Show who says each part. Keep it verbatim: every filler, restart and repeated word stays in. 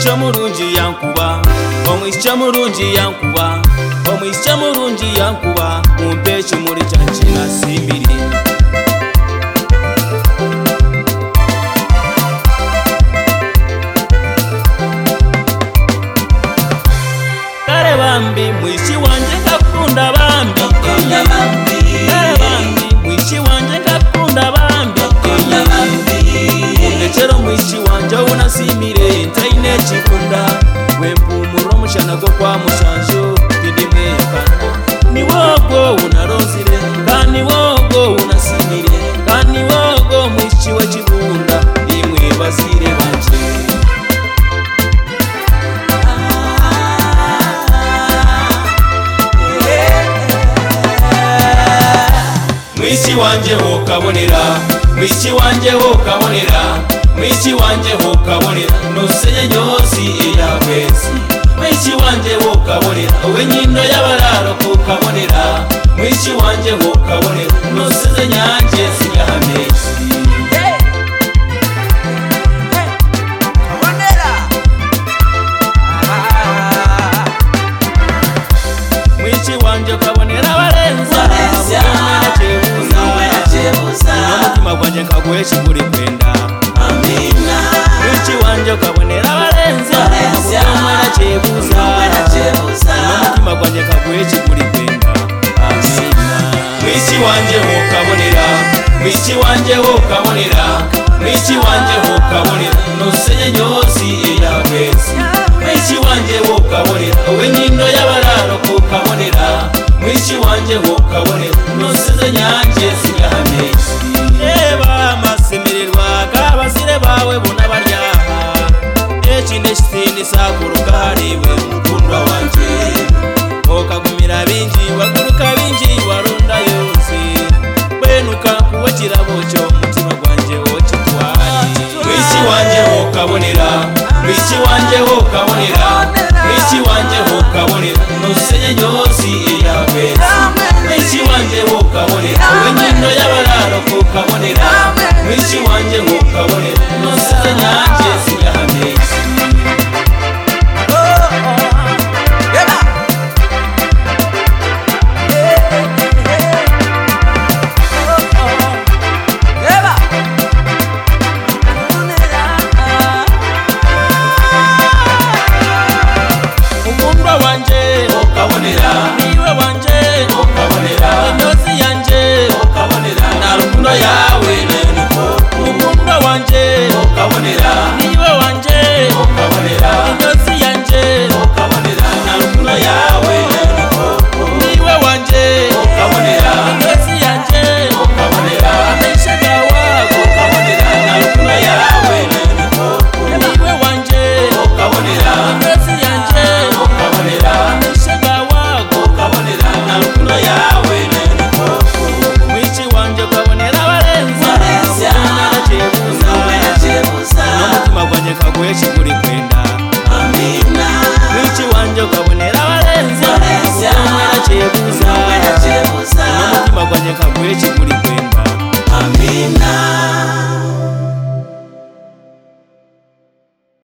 Speaker 1: Omwisha murungi yankuba, omwisha murungi yankuba, omwisha murungi yankuba, mumpeshi muri chanchina simbiri. Kare bambi mwishi wanje ngakunda bambi,
Speaker 2: Kunya bambi.
Speaker 1: kare bambi mwishi wanje ngakunda bambi,
Speaker 2: Kunya bambi.
Speaker 1: Mundechero mwishi wanje unasimire ntaine chikunda, wempumuro mushana go kwa mushanjo ndimwekana. Ni wogo unarozire, kani wogo unasimire, kani wogo mwishi wa chibunda, imwe bazire banje. Mwishi wanje ho kabonera, mwishi wanje ho kabonera, mwishi wanje ho kabonera, nusenye nyosi iya kwezi. Mwishi wanje ho kabonera, wenyino yabararo ko kabonera, mwishi wanje ho kabonera, nusenye nyanje sigahamesi. Mwishi wanje kabonera warenza, Mutima gwanje nkagweshi kuri kwenda.
Speaker 2: Amina.
Speaker 1: Mwishi wanje kabonera warenza, Mwana chebuza. Mutima gwanje nkagweshi kuri kwenda. Amina. Mwishi wanje ho kabonera, mwishi wanje ho kabonera, mwishi wanje ho kabonera, nusenye nyosi iya kwezi. Mwishi wanje ho kabonera, wenyino yabararo ko kabonera, mwishi wanje ho kabonera, nusenye nyanje sigahamesi. Eba masemererwa kabasire bawe bona baryaha, ekinde kitindi sakuruka hariwe mukundwa wanje. Okagumira bingi waguruka bingi waronda yose, benuka kuwa kirabo cyo mutima gwanje okitwari. Mwishi wanje ho kabonera, mwishi wanje ho kabonera, mwishi wanje ho kabonera, nusenye nyosi iya kwezi. Mwishi wanje ho kabonera, wenyino yabararo ko kabonera, mwishi wanje ho kabonera, nusenye nyanje sigahamesi. Mukundwa wanje ho kabonera, niwe wanje ho kabonera, nyosi yanje ho kabonera, na rukundo yawe nenuko. Mukundwa wanje ho kabonera,